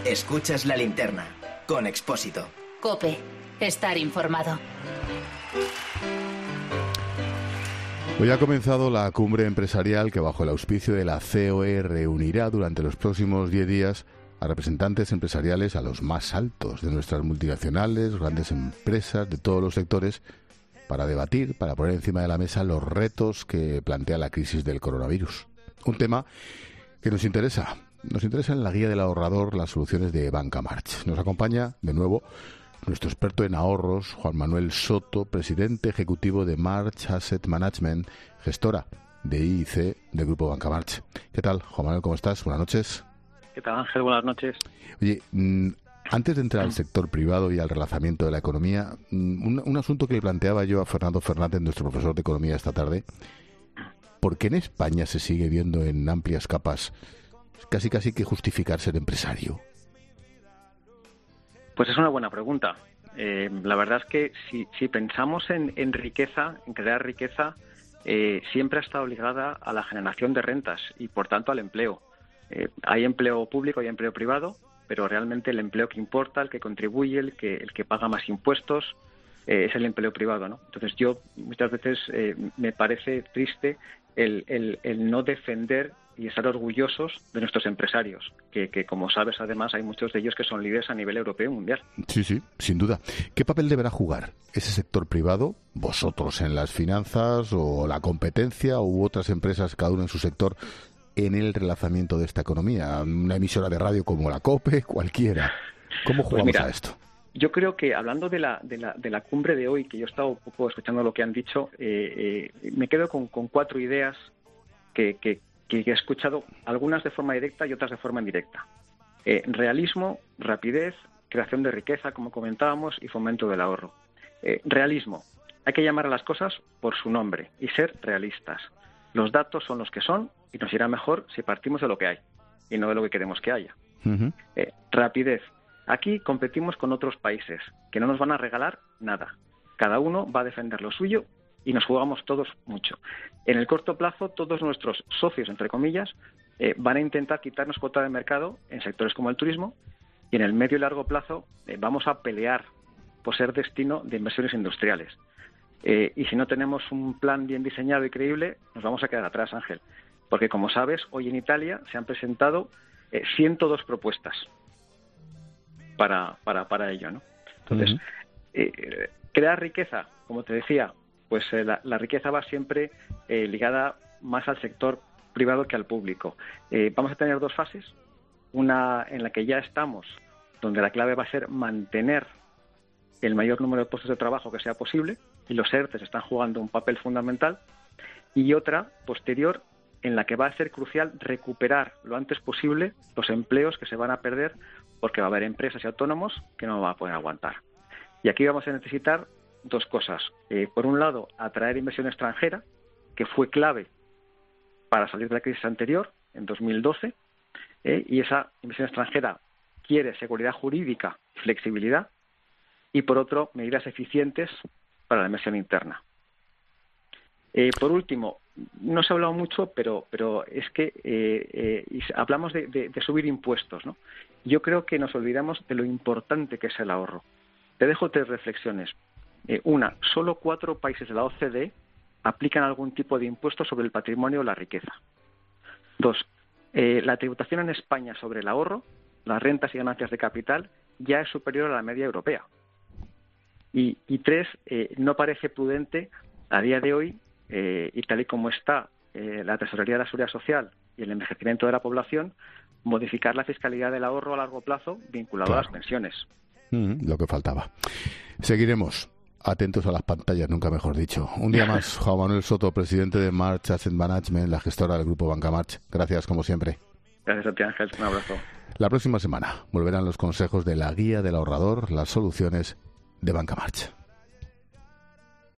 Escuchas La Linterna, con Expósito. COPE. Estar informado. Hoy ha comenzado la cumbre empresarial que, bajo el auspicio de la COE, reunirá durante los próximos 10 días a representantes empresariales a los más altos de nuestras multinacionales, grandes empresas de todos los sectores, para debatir, para poner encima de la mesa los retos que plantea la crisis del coronavirus. Un tema que nos interesa. Nos interesa en la guía del ahorrador las soluciones de Banca March. Nos acompaña, de nuevo, nuestro experto en ahorros, Juan Manuel Soto, presidente ejecutivo de March Asset Management, gestora de IIC del Grupo Banca March. ¿Qué tal, Juan Manuel? ¿Cómo estás? Buenas noches. ¿Qué tal, Ángel? Buenas noches. Oye, antes de entrar al sector privado y al relanzamiento de la economía, un asunto que le planteaba yo a Fernando Fernández, nuestro profesor de economía esta tarde. ¿Por qué en España se sigue viendo en amplias capas casi que justificar ser empresario? Pues es una buena pregunta. La verdad es que si pensamos en riqueza, en crear riqueza, siempre ha estado ligada a la generación de rentas y, por tanto, al empleo. Hay empleo público y empleo privado, pero realmente el empleo que importa, el que contribuye, el que paga más impuestos, es el empleo privado, ¿no? Entonces, yo muchas veces me parece triste el no defender y estar orgullosos de nuestros empresarios, que como sabes, además, hay muchos de ellos que son líderes a nivel europeo y mundial. Sí, sin duda. ¿Qué papel deberá jugar ese sector privado, vosotros en las finanzas o la competencia u otras empresas, cada uno en su sector, en el relanzamiento de esta economía? Una emisora de radio como la COPE, cualquiera. ¿Cómo jugamos a esto? Yo creo que, hablando de la cumbre de hoy, que yo he estado un poco escuchando lo que han dicho, me quedo con 4 ideas que he escuchado, algunas de forma directa y otras de forma indirecta. Realismo, rapidez, creación de riqueza, como comentábamos, y fomento del ahorro. Realismo. Hay que llamar a las cosas por su nombre y ser realistas. Los datos son los que son y nos irá mejor si partimos de lo que hay y no de lo que queremos que haya. Uh-huh. Rapidez. Aquí competimos con otros países que no nos van a regalar nada. Cada uno va a defender lo suyo y nos jugamos todos mucho. En el corto plazo, todos nuestros socios, entre comillas, van a intentar quitarnos cuota de mercado en sectores como el turismo, y en el medio y largo plazo vamos a pelear por ser destino de inversiones industriales. Y si no tenemos un plan bien diseñado y creíble, nos vamos a quedar atrás, Ángel. Porque, como sabes, hoy en Italia se han presentado 102 propuestas para ello, ¿no? Entonces, crear riqueza, como te decía, pues la riqueza va siempre ligada más al sector privado que al público. Vamos a tener 2 fases, una en la que ya estamos, donde la clave va a ser mantener el mayor número de puestos de trabajo que sea posible, y los ERTEs están jugando un papel fundamental, y otra posterior en la que va a ser crucial recuperar lo antes posible los empleos que se van a perder, porque va a haber empresas y autónomos que no van a poder aguantar. Y aquí vamos a necesitar 2 cosas. Por un lado, atraer inversión extranjera, que fue clave para salir de la crisis anterior, en 2012, y esa inversión extranjera quiere seguridad jurídica y flexibilidad, y por otro, medidas eficientes para la inversión interna. Por último, no se ha hablado mucho, pero es que hablamos de subir impuestos, ¿no? Yo creo que nos olvidamos de lo importante que es el ahorro. Te dejo 3 reflexiones. Una, solo 4 países de la OCDE aplican algún tipo de impuesto sobre el patrimonio o la riqueza. 2, la tributación en España sobre el ahorro, las rentas y ganancias de capital, ya es superior a la media europea. Y 3, no parece prudente a día de hoy, y tal y como está la Tesorería de la Seguridad Social y el envejecimiento de la población, modificar la fiscalidad del ahorro a largo plazo vinculado a las pensiones. Lo que faltaba. Seguiremos atentos a las pantallas, nunca mejor dicho. Un día más, Juan Manuel Soto, presidente de March Asset Management, la gestora del Grupo Banca March. Gracias, como siempre. Gracias a ti, Ángel. Un abrazo. La próxima semana volverán los consejos de la guía del ahorrador, las soluciones de Banca March.